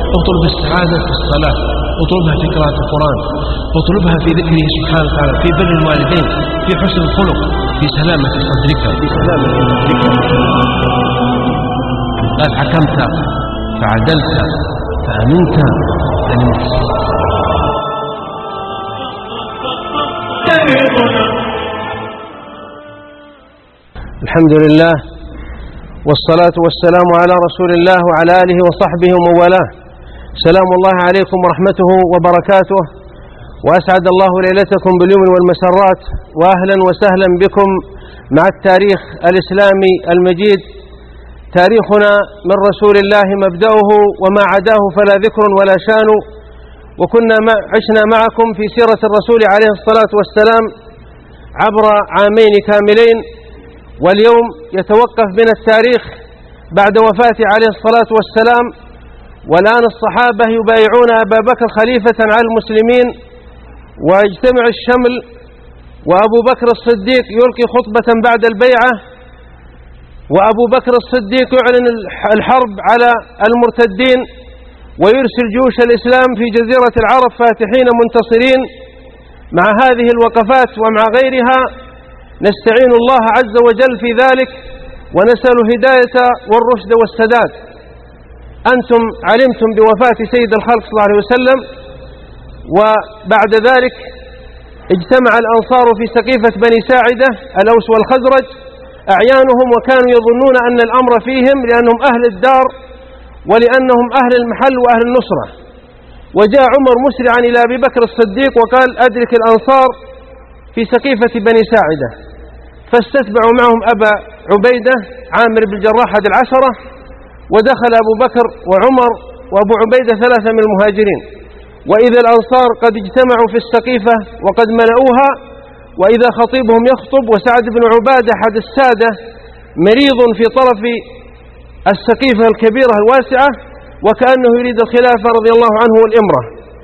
اطلب السعادة في الصلاة، اطلبها في قراءة القرآن، اطلبها في ذكره سبحانه وتعالى، في بر الوالدين، في حسن الخلق، في سلامة صدرك، في سلامة صدرك. قال حكمت فعدلت فأمنت فنمت. الحمد لله والصلاة والسلام على رسول الله وعلى آله وصحبه ومن والاه. سلام الله عليكم ورحمته وبركاته، وأسعد الله ليلتكم باليمن والمسرات، وأهلا وسهلا بكم مع التاريخ الإسلامي المجيد. تاريخنا من رسول الله مبدأه، وما عداه فلا ذكر ولا شان. وكنا عشنا معكم في سيرة الرسول عليه الصلاة والسلام عبر عامين كاملين، واليوم يتوقف بنا التاريخ بعد وفاته عليه الصلاة والسلام، والآن الصحابة يبايعون أبا بكر خليفة على المسلمين، ويجتمع الشمل، وأبو بكر الصديق يلقي خطبة بعد البيعة، وأبو بكر الصديق يعلن الحرب على المرتدين، ويرسل جيوش الإسلام في جزيرة العرب فاتحين منتصرين. مع هذه الوقفات ومع غيرها نستعين الله عز وجل في ذلك، ونسأل الهداية والرشد والسداد. أنتم علمتم بوفاة سيد الخلق صلى الله عليه وسلم، وبعد ذلك اجتمع الأنصار في سقيفة بني ساعدة الأوس والخزرج أعيانهم، وكانوا يظنون أن الأمر فيهم لأنهم أهل الدار ولأنهم أهل المحل وأهل النصرة. وجاء عمر مسرعا إلى أبي بكر الصديق وقال: أدرك الأنصار في سقيفة بني ساعدة. فاستتبعوا معهم أبا عبيدة عامر بن الجراح أحد العشرة، ودخل أبو بكر وعمر وأبو عبيدة ثلاثة من المهاجرين. وإذا الأنصار قد اجتمعوا في السقيفة وقد ملأوها، وإذا خطيبهم يخطب، وسعد بن عبادة أحد السادة مريض في طرف السقيفة الكبيرة الواسعة، وكأنه يريد الخلافة رضي الله عنه والإمرة.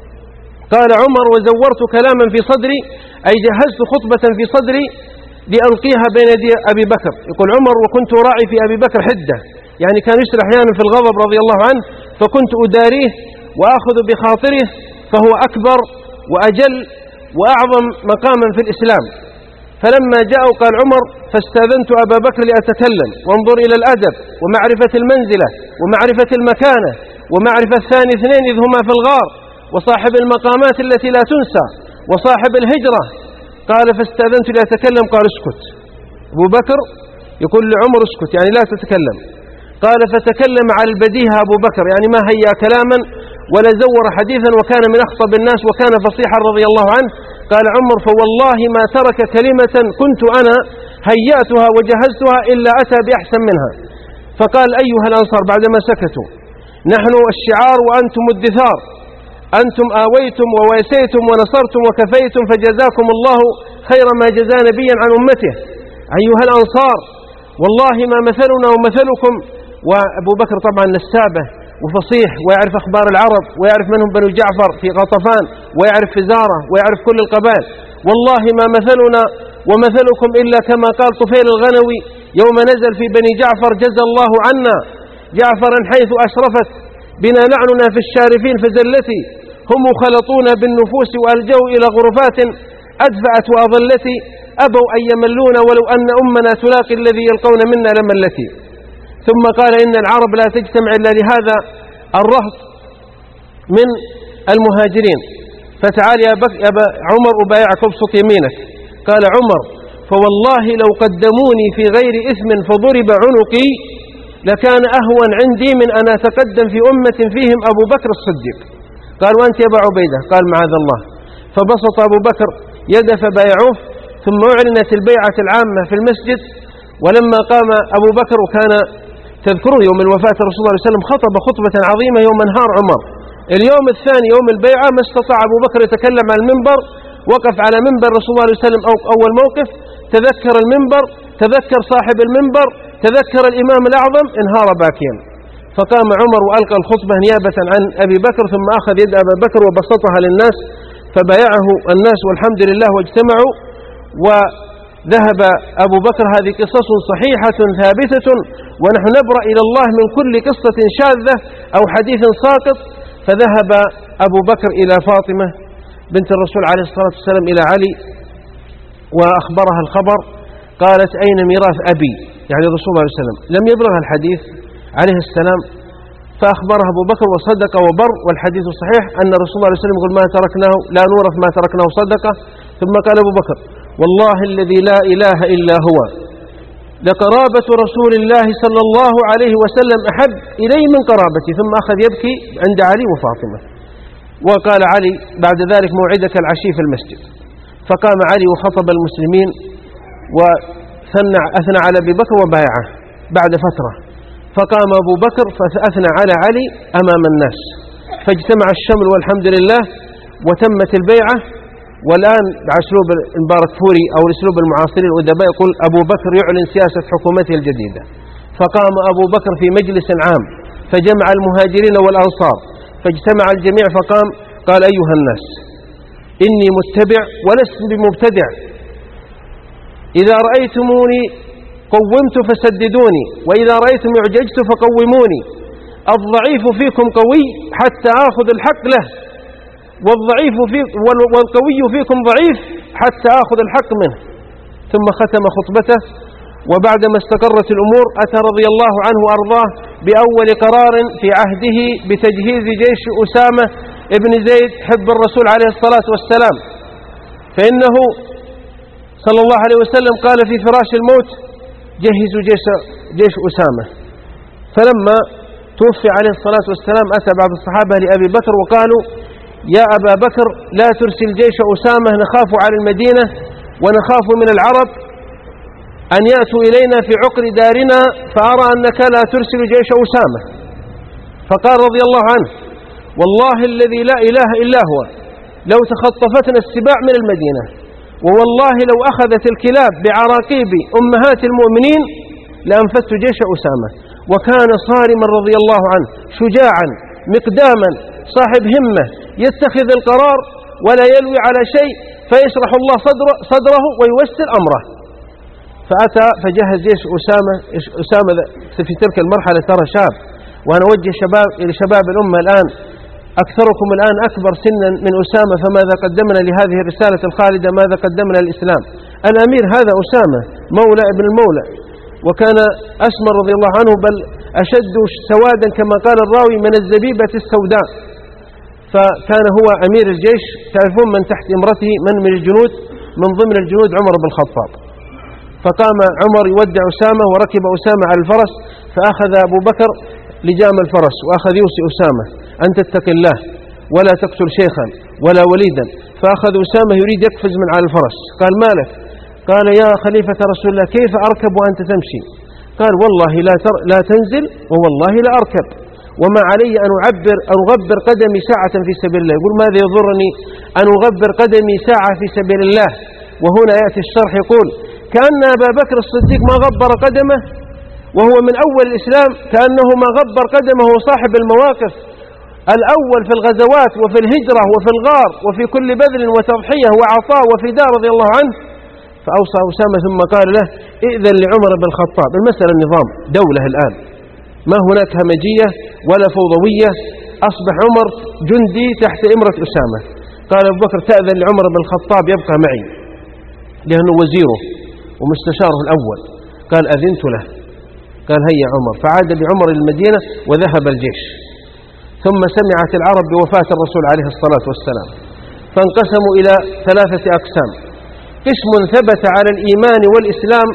قال عمر: وزورت كلاما في صدري، أي جهزت خطبة في صدري لألقيها بين يدي أبي بكر. يقول عمر: وكنت راعي في أبي بكر حدة، يعني كان يسرح أحيانا في الغضب رضي الله عنه، فكنت أداريه وأخذ بخاطره، فهو أكبر وأجل وأعظم مقاما في الإسلام. فلما جاءوا قال عمر: فاستاذنت أبا بكر لأتكلم، وانظر إلى الأدب ومعرفة المنزلة ومعرفة المكانة ومعرفة ثاني اثنين إذ هما في الغار، وصاحب المقامات التي لا تنسى، وصاحب الهجرة. قال: فاستاذنت لأتكلم. قال: اسكت. أبو بكر يقول لعمر: اسكت، يعني لا تتكلم. قال: فتكلم على البديهة أبو بكر، يعني ما هيأ كلاما ولا زور حديثا، وكان من أخطب الناس وكان فصيحا رضي الله عنه. قال عمر: فوالله ما ترك كلمة كنت أنا هيأتها وجهزتها إلا أتى بأحسن منها. فقال: أيها الأنصار بعدما سكتوا: نحن الشعار وأنتم الدثار، أنتم آويتم وواسيتم ونصرتم وكفيتم، فجزاكم الله خير ما جزى نبيا عن أمته. أيها الأنصار والله ما مثلنا ومثلكم. وأبو بكر طبعا نسابه وفصيح، ويعرف أخبار العرب، ويعرف منهم بنو جعفر في غطفان، ويعرف فزارة، ويعرف كل القبائل. والله ما مثلنا ومثلكم إلا كما قال طفيل الغنوي يوم نزل في بني جعفر: جزى الله عنا جعفرا حيث أشرفت بنا لعننا في الشارفين فزلتي، هم خلطونا بالنفوس وألجوا إلى غرفات أدفعت وأضلتي، أبوا أن يملون ولو أن أمنا تلاقي الذي يلقون منا لملتي. ثم قال: إن العرب لا تجتمع إلا لهذا الرهط من المهاجرين، فتعال يا عمر أبايعك وابسط يمينك. قال عمر: فوالله لو قدموني في غير إثم فضرب عنقي لكان أهون عندي من أن أتقدم في أمة فيهم أبو بكر الصديق. قال: وأنت يا أبا عبيدة؟ قال: معاذ الله. فبسط أبو بكر يده فبايعوه، ثم أعلنت البيعة العامة في المسجد. ولما قام أبو بكر، وكان تذكرون يوم الوفاة الرسول صلى الله عليه وسلم خطب خطبة عظيمة يوم انهار عمر. اليوم الثاني يوم البيعة ما استطاع أبو بكر يتكلم عن المنبر، وقف على منبر رسول الله صلى الله عليه وسلم أول موقف، تذكر المنبر، تذكر صاحب المنبر، تذكر الإمام الأعظم، انهار باكيا. فقام عمر وألقى الخطبة نيابة عن أبي بكر، ثم أخذ يد أبي بكر وبسطها للناس، فبايعه الناس والحمد لله واجتمعوا وذهب أبو بكر. هذه قصص صحيحة ثابتة، ونحن نبرأ إلى الله من كل قصة شاذة أو حديث ساقط. فذهب أبو بكر إلى فاطمة بنت الرسول عليه الصلاة والسلام إلى علي وأخبرها الخبر. قالت: أين ميراث أبي؟ يعني الرسول صلى الله عليه وسلم لم يبلغ الحديث عليه السلام، فأخبرها أبو بكر وصدق وبر، والحديث صحيح أن الرسول صلى الله عليه وسلم يقول: ما تركناه لا نورث ما تركناه صدقة. ثم قال أبو بكر: والله الذي لا إله إلا هو لقرابة رسول الله صلى الله عليه وسلم أحب إلي من قرابتي. ثم أخذ يبكي عند علي وفاطمة. وقال علي بعد ذلك: موعدك العشي في المسجد. فقام علي وخطب المسلمين وأثنى على أبي بكر وبايعه. بعد فترة فقام أبو بكر فأثنى على علي أمام الناس، فاجتمع الشمل والحمد لله وتمت البيعة. والآن بأسلوب المبارك فوري أو الأسلوب المعاصرين الأدباء يقول: أبو بكر يعلن سياسة حكومته الجديدة. فقام أبو بكر في مجلس عام فجمع المهاجرين والأنصار، فاجتمع الجميع فقام قال: أيها الناس، إني متبع ولست بمبتدع، إذا رأيتموني قومت فسددوني، وإذا رأيتم اعججت فقوموني. الضعيف فيكم قوي حتى آخذ الحق له، والقوي فيكم ضعيف حتى آخذ الحق منه. ثم ختم خطبته، وبعدما استقرت الأمور أتى رضي الله عنه وأرضاه بأول قرار في عهده بتجهيز جيش أسامة ابن زيد حب الرسول عليه الصلاة والسلام، فإنه صلى الله عليه وسلم قال في فراش الموت: جهزوا جيش أسامة. فلما توفي عليه الصلاة والسلام أتى بعض الصحابة لأبي بكر وقالوا: يا أبا بكر، لا ترسل جيش أسامة، نخاف على المدينة ونخاف من العرب أن يأتوا إلينا في عقر دارنا، فأرى أنك لا ترسل جيش أسامة. فقال رضي الله عنه: والله الذي لا إله إلا هو لو تخطفتنا السباع من المدينة، ووالله لو أخذت الكلاب بعراقيب أمهات المؤمنين لأنفذت جيش أسامة. وكان صارما رضي الله عنه، شجاعا مقداما، صاحب همة، يتخذ القرار ولا يلوي على شيء، فيشرح الله صدره ويوسر أمره. فأتى فجهز جيش أسامة في تلك المرحلة ترى شاب، وأنا أوجه إلى شباب الأمة الآن: أكثركم الآن أكبر سنا من أسامة، فماذا قدمنا لهذه الرسالة الخالدة؟ ماذا قدمنا للإسلام؟ الأمير هذا أسامة مولى ابن المولى، وكان أسمر رضي الله عنه، بل أشد سوادا كما قال الراوي من الزبيبة السوداء. فكان هو أمير الجيش. تعرفون من تحت إمرته من الجنود؟ من ضمن الجنود عمر بن الخطاب. فقام عمر يودع أسامة، وركب أسامة على الفرس، فأخذ أبو بكر لجام الفرس وأخذ يوصي أسامة أن تتق الله ولا تقتل شيخا ولا وليدا. فأخذ أسامة يريد يقفز من على الفرس. قال: مالك؟ قال: يا خليفة رسول الله، كيف أركب وأنت تمشي؟ قال: والله لا تنزل، ووالله لا أركب، وما علي أن أغبر قدمي ساعة في سبيل الله. يقول: ماذا يضرني أن أغبر قدمي ساعة في سبيل الله؟ وهنا يأتي الشرح يقول: كأن أبا بكر الصديق ما غبر قدمه وهو من أول الإسلام، كأنه ما غبر قدمه صاحب المواقف الأول في الغزوات وفي الهجرة وفي الغار وفي كل بذل وتضحية وعطاء وفداء رضي الله عنه. فأوصى أسامة ثم قال له: ائذن لعمر بن الخطاب. المسألة النظام دولة الآن، ما هناك همجية ولا فوضوية، أصبح عمر جندي تحت إمرة أسامة. قال أبو بكر: تأذن لعمر بن الخطاب يبقى معي لأنه وزيره ومستشاره الأول. قال: أذنت له. قال: هيا عمر. فعاد بعمر المدينة وذهب الجيش. ثم سمعت العرب بوفاة الرسول عليه الصلاة والسلام، فانقسموا إلى 3 أقسام: قسم ثبت على الإيمان والإسلام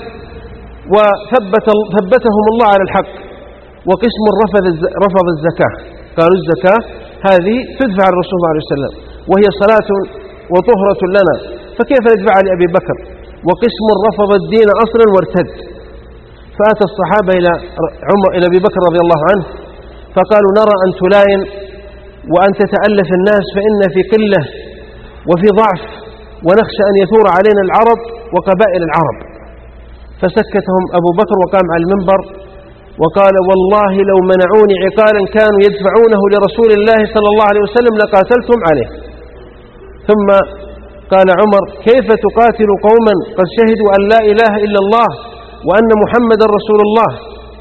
وثبتهم الله على الحق، وقسم رفض الزكاة، قالوا الزكاة هذه تدفع الرسول صلى الله عليه وسلم وهي صلاة وطهرة لنا، فكيف ندفعها لأبي بكر؟ وقسم رفض الدين أصلا وارتد. فأتى الصحابة إلى أبي بكر رضي الله عنه فقالوا: نرى أن تلاين وأن تتألف الناس، فإن في قلة وفي ضعف، ونخشى أن يثور علينا العرب وقبائل العرب. فسكتهم أبو بكر وقام على المنبر وقال: والله لو منعوني عقالا كانوا يدفعونه لرسول الله صلى الله عليه وسلم لقاتلتم عليه. ثم قال عمر: كيف تقاتل قوما قد شهدوا أن لا إله إلا الله وأن محمد رسول الله؟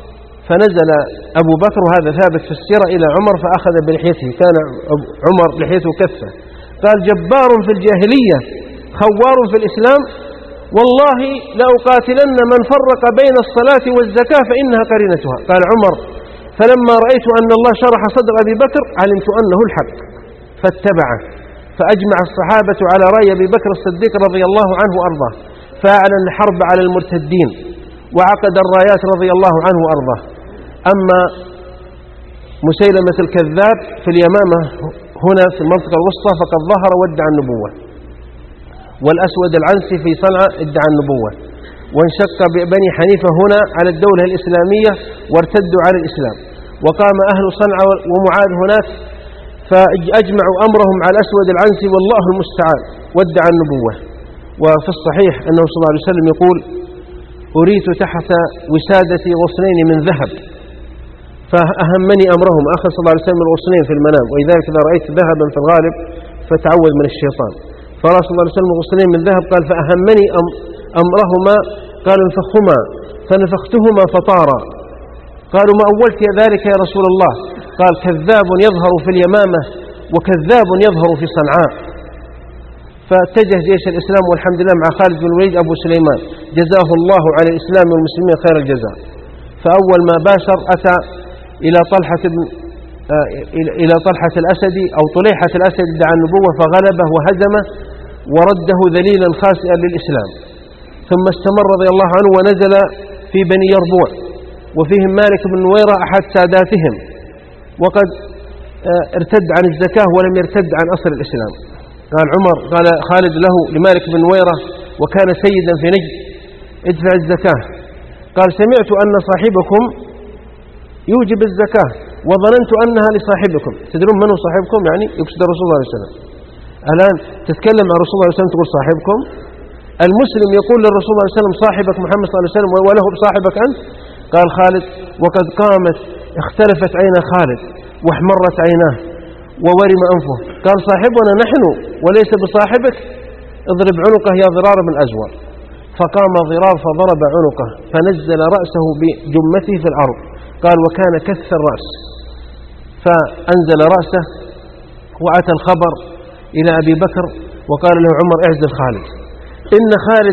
فنزل أبو بكر، وهذا ثابت في السيرة، إلى عمر فأخذ بلحيته. كان عمر لحيته كثة. قال: جبار في الجاهلية خوار في الإسلام، والله لأقاتلن من فرق بين الصلاة والزكاة فإنها قرينتها. قال عمر: فلما رأيت أن الله شرح صدر أبي بكر علمت أنه الحق فاتبعه، فأجمع الصحابة على رأي أبي بكر الصديق رضي الله عنه وأرضاه، فأعلن الحرب على المرتدين وعقد الرايات رضي الله عنه وأرضاه. أما مسيلمة الكذاب في اليمامة هنا في المنطقة الوسطى فقد ظهر وادعى النبوة، والأسود العنسي في صنعاء ادعى النبوة، وانشق بني حنيفة هنا على الدولة الإسلامية وارتدوا على الإسلام، وقام أهل صنعاء ومعاذ هناك فأجمعوا أمرهم على الأسود العنسي والله المستعان وادعى النبوة. وفي الصحيح أنه صلى الله عليه وسلم يقول: أريت تحت وسادتي غصنين من ذهب فأهمني أمرهم. أخذ صلى الله عليه وسلم الغصنين في المنام، ولذلك إذا رأيت ذهبا في الغالب فتعوذ من الشيطان. فرأى صلى الله عليه وسلم غصنين من ذهب، قال: فأهمني أمرهما، قال: انفخهما، فنفختهما فطارا. قالوا: ما أولت ذلك يا رسول الله؟ قال: كذاب يظهر في اليمامة وكذاب يظهر في صنعاء. فاتجه جيش الإسلام والحمد لله مع خالد بن الوليد أبو سليمان جزاه الله على الإسلام والمسلمين خير الجزاء. فأول ما باشر أتى إلى طلحة الأسدي أو طليحة الأسدي دعا النبوة فغلبه وهزمه ورده ذليلا خاسئا للإسلام. ثم استمر رضي الله عنه ونزل في بني يربوع، وفيهم مالك بن نويرة أحد ساداتهم، وقد ارتد عن الزكاة ولم يرتد عن أصل الإسلام. قال خالد له لمالك بن نويرة وكان سيدا في نجد: ادفع الزكاة. قال: سمعت أن صاحبكم يوجب الزكاة وظننت أنها لصاحبكم. تدرون من هو صاحبكم؟ يعني يقصد الرسول صلى الله عليه وسلم. الآن تتكلم عن الرسول صلى الله عليه وسلم تقول صاحبكم. المسلم يقول للرسول صلى الله عليه وسلم صاحبك محمد صلى الله عليه وسلم وله بصاحبك أنت. قال خالد: وقد قامت اختلفت عين خالد واحمرت عيناه وورم أنفه. قال: صاحبنا نحن وليس بصاحبك، اضرب عنقه يا ضرار بن أزور. فقام ضرار فضرب عنقه فنزل رأسه بجمته في الأرض. قال: وكان كث الرأس. فأنزل رأسه وأتى الخبر إلى أبي بكر وقال له عمر: اعزل خالد، إن خالد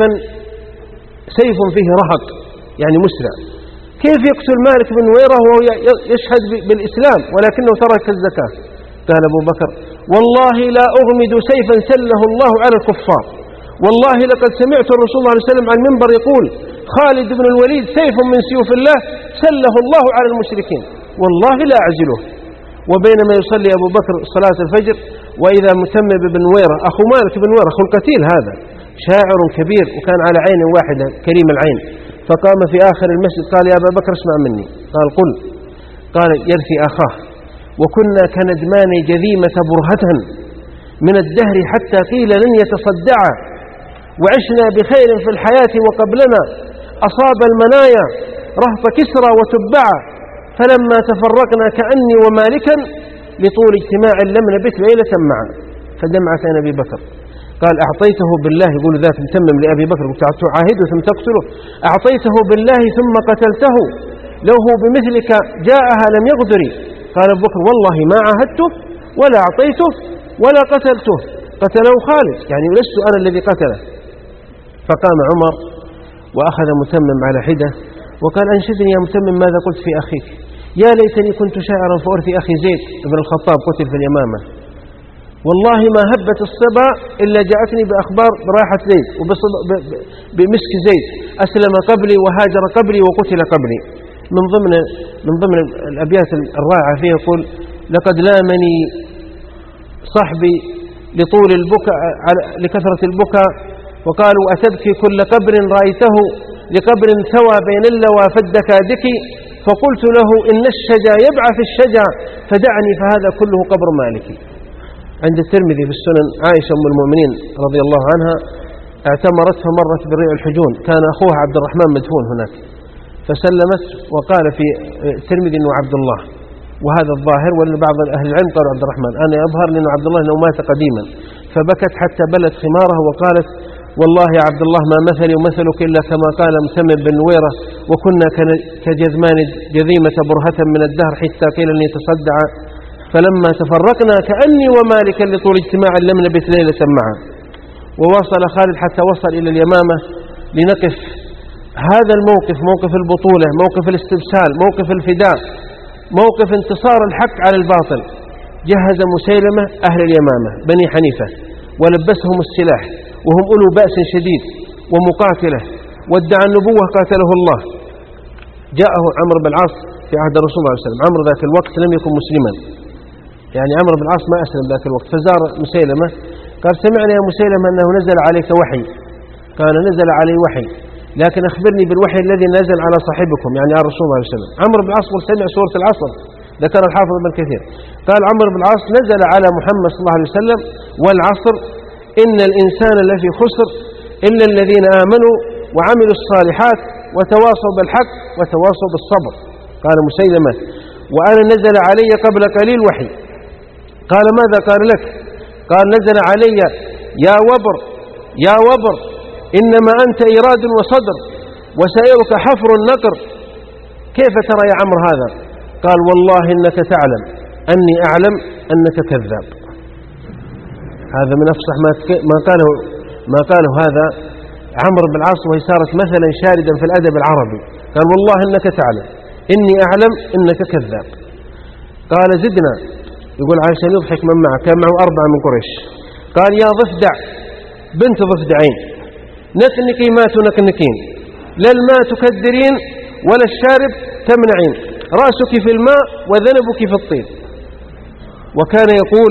سيف فيه رهق، يعني مسرع. كيف يقتل مالك بن نويرة وهو يشهد بالإسلام ولكنه ترك الزكاة؟ قال أبو بكر: والله لا أغمد سيفا سله الله على الكفار، والله لقد سمعت الرسول صلى الله عليه وسلم عن المنبر يقول: خالد بن الوليد سيف من سيوف الله سله الله على المشركين، والله لا أعزله. وبينما يصلي أبو بكر صلاة الفجر وإذا متمم بن نويرة أخو مالك بن نويرة أخو القتيل هذا شاعر كبير وكان على عين واحدة كريم العين، فقام في آخر المسجد قال: يا أبا بكر اسمع مني. قال: قل. قال: يرثي أخاه، وكنا كندمان جذيمة برهة من الدهر حتى قيل لن يتصدعا، وعشنا بخير في الحياة وقبلنا أصاب المنايا رهط كسرى وتبعا، فلما تفرقنا كأني ومالكا لطول اجتماع لم نبت ليلة معا. فدمعت عن أبي بكر. قال: أعطيته بالله، يقول ذاك متمم لأبي بكر، تعاهده ثم تقتله، أعطيته بالله ثم قتلته، لو هو بمثلك جاءها لم يغدري. قال أبو بكر: والله ما عاهدته ولا أعطيته ولا قتلته، قتله خالد، يعني لست أنا الذي قتله. فقام عمر وأخذ متمم على حدة وقال: أنشدني يا متمم ماذا قلت في أخيك؟ يا ليتني كنت شاعرا فأرثي أخي زيد بن الخطاب قتل في اليمامة، والله ما هبت الصبا إلا جاءتني بأخبار براحة زيد وبمسك زيد، أسلم قبلي وهاجر قبلي وقتل قبلي. من ضمن الأبيات الرائعة فيه يقول: لقد لامني صحبي لطول البكاء لكثرة البكاء، وقالوا: أتبكي كل قبر رأيته لقبر ثوى بين اللوى فالدكادك، فقلت له: إن الشجا يبعث الشجا فدعني فهذا كله قبر مالكي. عند الترمذي في السنن عائشة أم المؤمنين رضي الله عنها اعتمرت فمرت بالريع الحجون، كان أخوها عبد الرحمن مدفون هناك، فسلمت وقال في الترمذي أنه عبد الله، وهذا الظاهر، وأن بعض أهل العلم قالوا عبد الرحمن، أنا أظهر لأنه عبد الله أنه مات قديما. فبكت حتى بلت خمارها وقالت: والله يا عبد الله ما مثلي ومثلك إلا كما قال متمم بن نويرة: وكنا كجذمان جذيمة برهة من الدهر حتى قيل لي تصدع فلما تفرقنا كأني ومالكا لطول اجتماع لم نبت ليلة معا. وواصل خالد حتى وصل إلى اليمامة لنقف هذا الموقف، موقف البطولة، موقف الاستبسال، موقف الفداء، موقف انتصار الحق على الباطل. جهز مسيلمة أهل اليمامة بني حنيفة ولبسهم السلاح وهم أولو بأس شديد ومقاتلة، وادعى النبوة قاتله الله. جاءه عمرو بن العاص في عهد الرسول صلى الله عليه وسلم. عمرو ذاك الوقت لم يكن مسلما، يعني عمرو بن العاص ما أسلم ذاك الوقت. فزار مسيلمة قال سمعنا يا مسيلمة أنه نزل عليك وحي. كان نزل علي وحي، لكن أخبرني بالوحي الذي نزل على صاحبكم يعني على الرسول صلى الله عليه وسلم. عمرو بن العاص سمع سورة العصر، ذكر الحافظ ابن كثير قال عمرو بن العاص نزل على محمد صلى الله عليه وسلم والعصر إن الإنسان لفي خسر إلا الذين آمنوا وعملوا الصالحات وتواصوا بالحق وتواصوا بالصبر. قال مسيلمة وأنا نزل علي قبل قليل وحي. قال ماذا قال لك؟ قال نزل علي يا وبر يا وبر إنما أنت إيراد وصدر وسائرك حفر النقر. كيف ترى يا عمرو هذا؟ قال والله إنك تعلم أني أعلم أنك كذاب. هذا من أفصح ما قاله هذا عمرو بن العاص، وهي صارت مثلا شاردا في الأدب العربي. قال والله إنك تعلم إني أعلم إنك كذاب. قال زدنا، يقول عشان يضحك من معه، كان معه 4 من قريش. قال يا ضفدع بنت ضفدعين نكنكي ما تنكنكين، لا الماء تكدرين ولا الشارب تمنعين، رأسك في الماء وذنبك في الطين. وكان يقول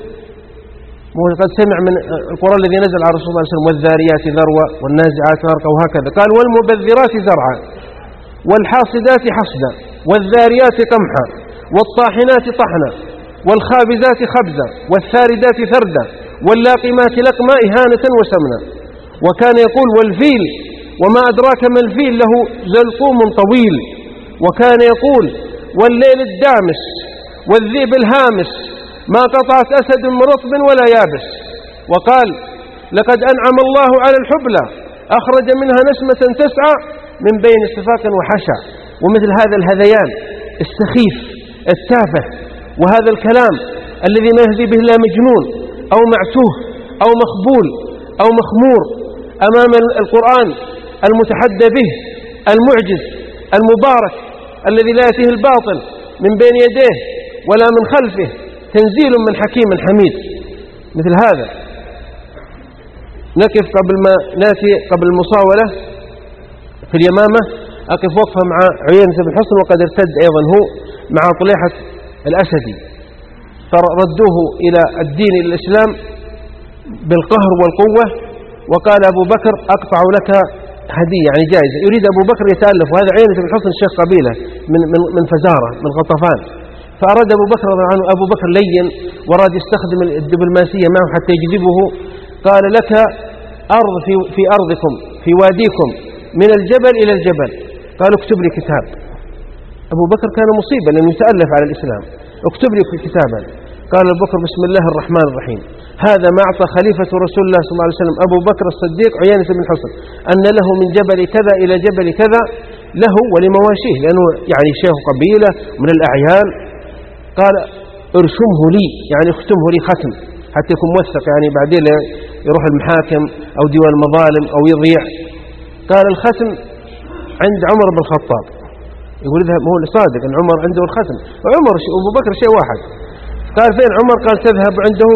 قد سمع من القرآن الذي نزل على رسول الله صلى الله عليه وسلم والذاريات ذروة والنازعات غرقا وهكذا. قال والمبذرات زرعا والحاصدات حصدا والذاريات قمحا والطاحنات طحنا والخابزات خبزا والثاردات ثردا واللاقمات لقما إهانة وسمنا. وكان يقول والفيل وما أدراك ما الفيل له زلقوم طويل. وكان يقول والليل الدامس والذئب الهامس ما قطعت أسد من رطب ولا يابس. وقال لقد أنعم الله على الحبلى أخرج منها نسمة تسعى من بين صفاق وحشا. ومثل هذا الهذيان السخيف التافه وهذا الكلام الذي ما يهدي به إلا مجنون أو معتوه أو مخبول أو مخمور أمام القرآن المتحدى به المعجز المبارك الذي لا يأتيه الباطل من بين يديه ولا من خلفه، تنزيل من حكيم حميد. مثل هذا نقف قبل ما نأتي قبل المصاولة في اليمامة. أقف وقفة مع عيينة بن حصن وقد ارتد أيضا هو مع طليحة الأسدي، فردوه إلى الدين إلى الإسلام بالقهر والقوة. وقال أبو بكر أقطع لك هدية يعني جائزة. يريد أبو بكر يتألف، وهذا عيينة بن حصن الشيخ قبيلة من فزارة من غطفان. فأراد أبو بكر رضي الله عنه، أبو بكر لين وراد يستخدم الدبلوماسية معه حتى يجذبه. قال لك أرض في أرضكم في واديكم من الجبل إلى الجبل. قال اكتب لي كتاب. أبو بكر كان مصيبا لأنه يتألف على الإسلام. اكتب لي كتابا. قال أبو بكر بسم الله الرحمن الرحيم هذا ما أعطى خليفة رسول الله صلى الله عليه وسلم أبو بكر الصديق عيينة بن حصن أن له من جبل كذا إلى جبل كذا له ولمواشيه، لأنه يعني شيخ قبيلة من الأعيان. قال ارسمه لي يعني اختمه لي ختم حتى يكون موثق، يعني بعدين يروح المحاكم أو ديوان المظالم أو يضيع. قال الختم عند عمر بن الخطاب. يقول اذهب، هو صادق أن عمر عنده الختم، وعمر وأبو بكر شيء واحد. قال فين عمر؟ قال تذهب عنده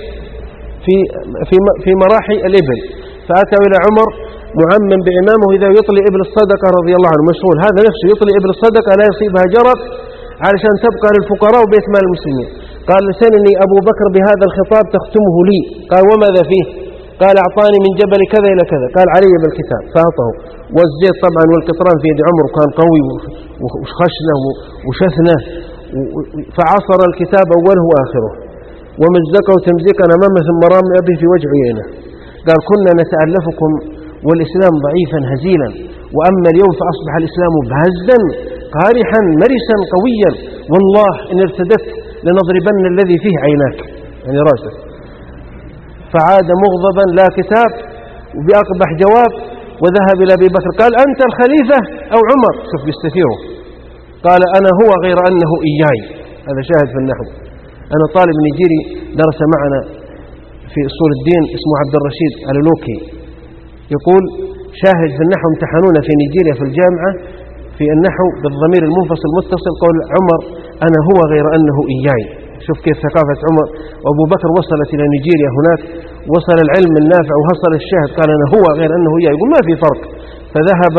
في مراحي الإبل. فأتوا إلى عمر معمم بعمامه إذا يطلي إبل الصدقة رضي الله عنه مشغول، هذا نفسه يطلي إبل الصدقة لا يصيبها جرب علشان تبقى للفقراء وبيت مال المسلمين. قال لسنني أبو بكر بهذا الخطاب تختمه لي. قال وماذا فيه؟ قال أعطاني من جبل كذا إلى كذا. قال علي بالكتاب فأعطه. والزيت طبعا والقطران في يد عمر كان قوي وخشنه وشثنه، فعصر الكتاب أوله وآخره ومزقه تمزيقا أمامه ثم رام أبي في وجه عينه. قال كنا نتألفكم والإسلام ضعيفا هزيلا، وأما اليوم فأصبح الإسلام بهزا قارحا مرسا قويا، والله إن ارتدت لنضربن الذي فيه عيناك يعني راسك. فعاد مغضبا لا كتاب وبأقبح جواب وذهب إلى أبي بكر قال أنت الخليفة أو عمر؟ شوف بيستثيره، قال أنا هو غير أنه إياي. هذا شاهد في النحو. أنا طالب نيجيري درس معنا في أصول الدين اسمه عبد الرشيد الولوكي، يقول شاهد في النحو امتحنونا في نيجيريا في الجامعة في النحو بالضمير المنفصل متصل، قول عمر أنا هو غير أنه إياي. شوف كيف ثقافة عمر وأبو بكر وصلت إلى نيجيريا، هناك وصل العلم النافع وحصل الشاهد، قال أنا هو غير أنه إياي، يقول ما في فرق. فذهب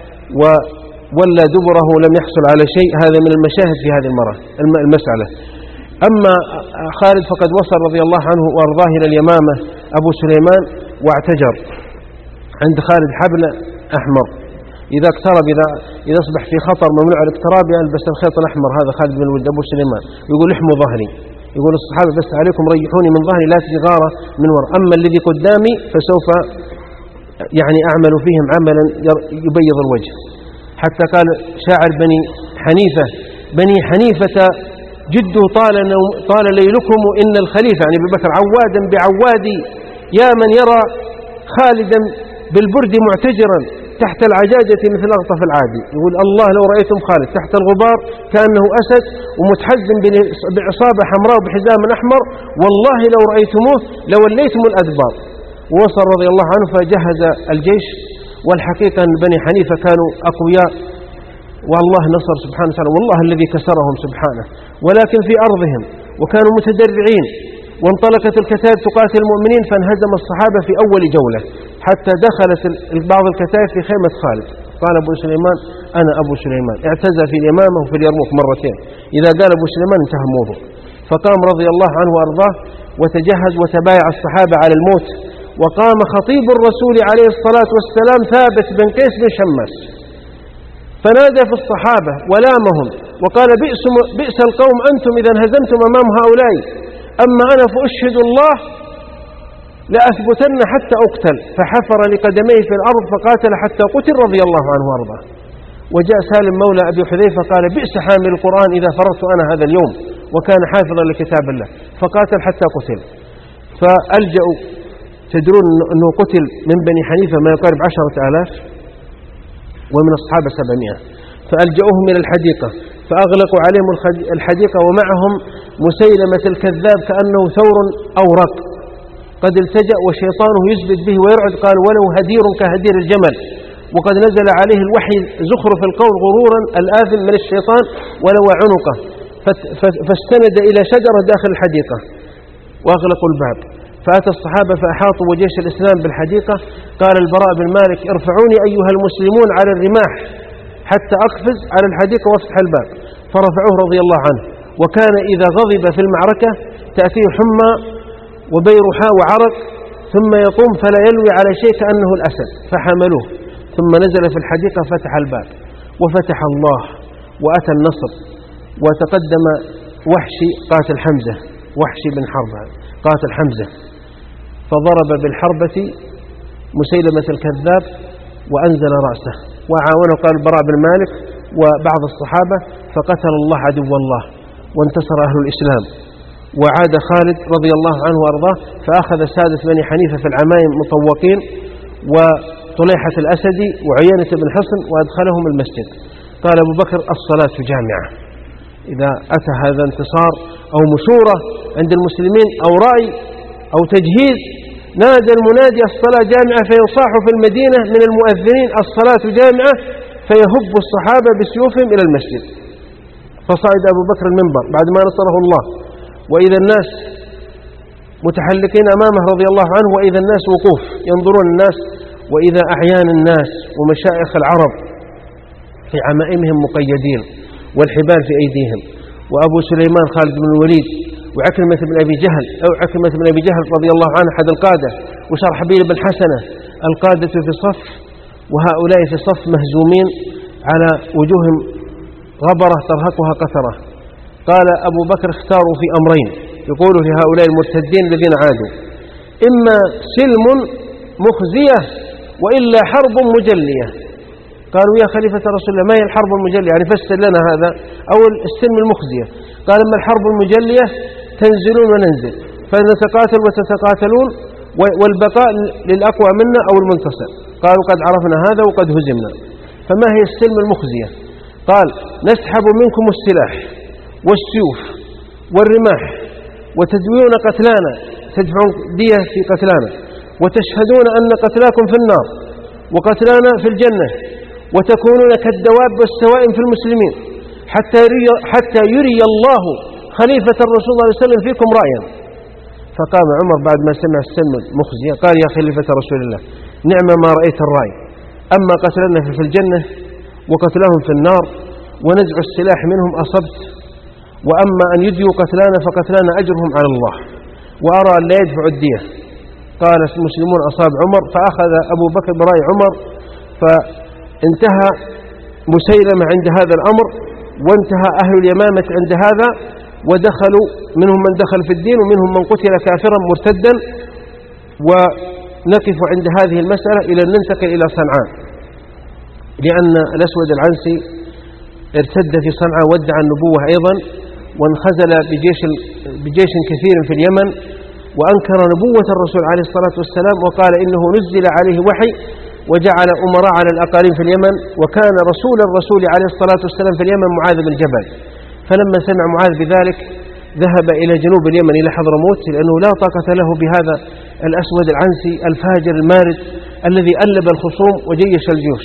وولى دبره ولم يحصل على شيء. هذا من المشاهد في هذه المسألة. أما خالد فقد وصل رضي الله عنه وأرضاه إلى اليمامة أبو سليمان واعتجر عند خالد حبل أحمر، إذا اقترب إذا أصبح في خطر ممنوع الاقتراب يلبس الخيط الأحمر. هذا خالد بن الوليد أبو سليمان يقول احموا ظهري، يقول الصحابة بس عليكم ريحوني من ظهري لا تجي غارة من وراء، أما الذي قدامي فسوف يعني أعمل فيهم عملا يبيض الوجه. حتى قال شاعر بني حنيفة جدوا طال ليلكم إن الخليفة يعني أبي بكر عوادا بعوادي يا من يرى خالدا بالبرد معتجرا تحت العجاجة مثل أغطف العادي. يقول الله لو رأيتم خالد تحت الغبار كأنه أسد ومتحزم بعصابة حمراء وبحزام أحمر، والله لو رأيتموه لوليتم الأدبار. ووصل رضي الله عنه فجهز الجيش، والحقيقة أن بني حنيفة كانوا أقوياء والله نصر سبحانه وتعالى، والله الذي كسرهم سبحانه، ولكن في أرضهم وكانوا متدرعين. وانطلقت الكتائب تقاتل المؤمنين فانهزم الصحابة في أول جولة حتى دخلت بعض الكتائب في خيمة خالد. قال أبو سليمان أنا أبو سليمان، اعتزى في اليمامة وفي اليرموك مرتين، إذا قال أبو سليمان انتهى الموضوع. فقام رضي الله عنه وأرضاه وتجهز وتبايع الصحابة على الموت. وقام خطيب الرسول عليه الصلاة والسلام ثابت بن قيس بن شماس فنادى في الصحابة ولامهم وقال بئس القوم أنتم إذا انهزمتم أمام هؤلاء، أما أنا فأشهد الله لأثبتن حتى أقتل. فحفر لقدميه في الأرض فقاتل حتى قتل رضي الله عنه وأرضاه. وجاء سالم مولى أبي حذيفة قال بئس حامل القرآن إذا فررت أنا هذا اليوم، وكان حافظا لكتاب الله، فقاتل حتى قتل. فألجأوا، تدرون أنه قتل من بني حنيفة ما يقارب 10,000 ومن الصحابة 700، فألجأوهم إلى الحديقة فأغلقوا عليهم الحديقة ومعهم مسيلمة الكذاب كأنه ثور أورق قد التجأ وشيطانه يثبت به ويرعد، قال ولو هدير كهدير الجمل، وقد نزل عليه الوحي زخرف القول غرورا الآثم من الشيطان ولو عنقه، فاستند إلى شجرة داخل الحديقة وأغلقوا الباب. فأتى الصحابة فأحاطوا وجيش الإسلام بالحديقة. قال البراء بن مالك ارفعوني أيها المسلمون على الرماح حتى أقفز على الحديقة وافتح الباب، فرفعوه رضي الله عنه. وكان إذا غضب في المعركة تأتيه حمى وبيرحاء وعرق ثم يقوم فلا يلوي على شيء كأنه الأسد، فحملوه ثم نزل في الحديقة فتح الباب وفتح الله وأتى النصر. وتقدم وحشي قاتل حمزة، وحشي بن حرب قاتل حمزة، فضرب بالحربة مسيلمة الكذاب وأنزل رأسه، وعاونه قال البراء بن مالك وبعض الصحابة، فقتل الله عدو الله وانتصر أهل الإسلام. وعاد خالد رضي الله عنه وأرضاه فأخذ سادة بني حنيفة في العمايم مطوقين وطليحة الأسدي وعيينة بن حصن وأدخلهم المسجد. قال أبو بكر الصلاة جامعة. إذا أتى هذا انتصار أو مشورة عند المسلمين أو رأي أو تجهيز نادى المنادي الصلاة جامعة فيصاح في المدينة من المؤذنين الصلاة جامعة، فيهب الصحابة بسيوفهم إلى المسجد. فصعد أبو بكر المنبر بعد ما نصره الله، وإذا الناس متحلقين أمامه رضي الله عنه، وإذا الناس وقوف ينظرون الناس، وإذا أعيان الناس ومشايخ العرب في عمائمهم مقيدين والحبال في أيديهم، وأبو سليمان خالد بن الوليد وعكرمة بن أبي جهل أو عكرمة بن أبي جهل رضي الله عنه أحد القادة، وشرحبيل بن حسنة القادة في صف، وهؤلاء في صف مهزومين على وجوههم غبرة ترهقها قثرة. قال أبو بكر اختاروا في أمرين يقول في هؤلاء المرتدين الذين عادوا: إما سلم مخزية وإلا حرب مجلية. قالوا يا خليفة رسول الله ما هي الحرب المجلية؟ يعني فسر لنا هذا. أو السلم المخزية؟ قال أما الحرب المجلية تنزلون وننزل، فنتقاتل وتتقاتلون، والبقاء للأقوى منا أو المنتصر. قالوا قد عرفنا هذا وقد هزمنا. فما هي السلم المخزية؟ قال نسحب منكم السلاح والسيوف والرماح وتدويون قتلانا، تدفعون دية في قتلانا، وتشهدون أن قتلاكم في النار وقتلانا في الجنة، وتكونون كالدواب والسوائم في المسلمين حتى يري الله خليفة الرسول صلى الله عليه وسلم فيكم رأيا. فقام عمر بعد ما سمع السلم المخزية قال يا خليفة رسول الله نعم ما رأيت الرأي، أما قتلنا في الجنة وقتلهم في النار ونزع السلاح منهم أصبت، وأما أن يديوا قتلانا فقتلانا أجرهم على الله، وأرى أن لا يدفع الدية. قال المسلمون أصاب عمر، فأخذ أبو بكر برأي عمر، فانتهى مسيلمة عند هذا الأمر، وانتهى أهل اليمامة عند هذا، ودخلوا منهم من دخل في الدين ومنهم من قتل كافرا مرتدا. ونقف عند هذه المسألة إلى أن ننتقل إلى صنعاء، لأن الأسود العنسي ارتد في صنعاء وادعى النبوة أيضا، وانخزل بجيش كثير في اليمن، وأنكر نبوة الرسول عليه الصلاة والسلام، وقال إنه نزل عليه وحي، وجعل أمراء على الأقاليم في اليمن، وكان رسول الرسول عليه الصلاة والسلام في اليمن معاذ بن جبل. فلما سمع معاذ بذلك ذهب إلى جنوب اليمن إلى حضرموت، لأنه لا طاقة له بهذا الأسود العنسي الفاجر المارد الذي ألب الخصوم وجيش الجيوش.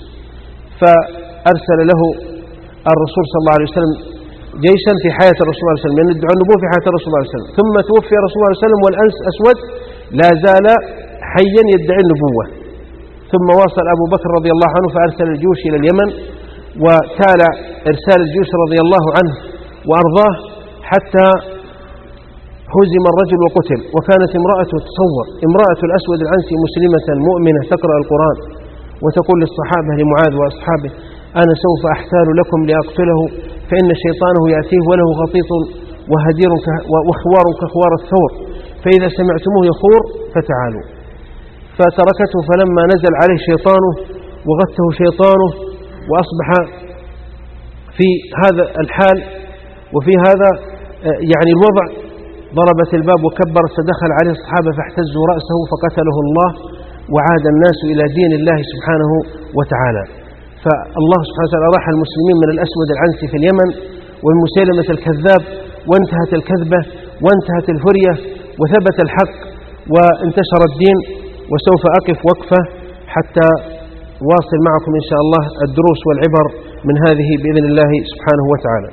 فأرسل له الرسول صلى الله عليه وسلم جيشا في حياة الرسول صلى الله عليه وسلم، لأن ادعى النبوة في حياة الرسول صلى الله عليه وسلم، ثم توفي الرسول صلى الله عليه وسلم والأنس أسود لا زال حيا يدعي النبوة. ثم واصل أبو بكر رضي الله عنه فأرسل الجيوش إلى اليمن، وتالى إرسال الجيوش رضي الله عنه وأرضاه حتى هزم الرجل وقتل. وكانت امرأته، تصور امرأة الأسود العنسي مسلمة مؤمنة تقرأ القرآن وتقول للصحابة لمعاذ وأصحابه أنا سوف أحتال لكم لأقتله، فإن شيطانه يأتيه وله غطيط وهدير وخوار كخوار الثور، فإذا سمعتموه يخور فتعالوا. فتركته، فلما نزل عليه شيطانه وغته شيطانه وأصبح في هذا الحال وفي هذا يعني الوضع، ضربت الباب وكبرت، فدخل عليه الصحابة فاحتزوا رأسه فقتله الله، وعاد الناس إلى دين الله سبحانه وتعالى. فالله سبحانه وتعالى راح المسلمين من الأسود العنسي في اليمن ومن مسيلمة الكذاب، وانتهت الكذبة وانتهت الفرية وثبت الحق وانتشر الدين. وسوف أقف وقفة حتى واصل معكم إن شاء الله الدروس والعبر من هذه بإذن الله سبحانه وتعالى.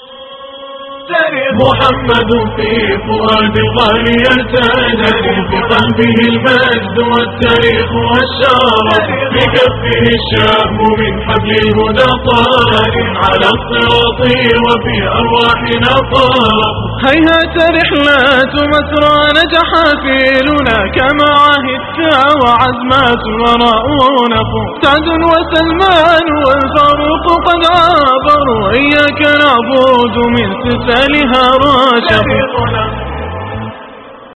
محمد في فؤاد الغالي يرتجل، في قلبه المجد والتاريخ والشرف، بكفه الشاب من حبل الهدى طار، على الصراط وفي أرواحنا طار. هيهات رحلات مسرى نجح فيلنا، كما عهدت وعزمات الوراء نفو، سعد وسلمان والفاروق قد عابروا، إياك نعبد من سلسلها راشف.